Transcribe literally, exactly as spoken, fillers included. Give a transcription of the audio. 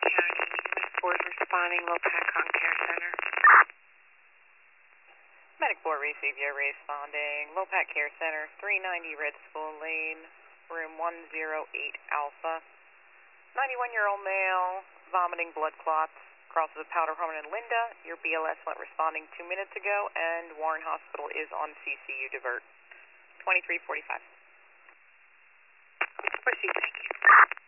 County, Medic Board responding, Lopac on Care Center. Medic Board receive you responding, Lopac Care Center, three ninety Red School Lane, room one oh eight Alpha. ninety-one-year-old male, vomiting blood clots, crosses a powder hormone in Linda. Your B L S went responding two minutes ago, and Warren Hospital is on C C U divert. twenty-three forty-five. Proceed, thank you.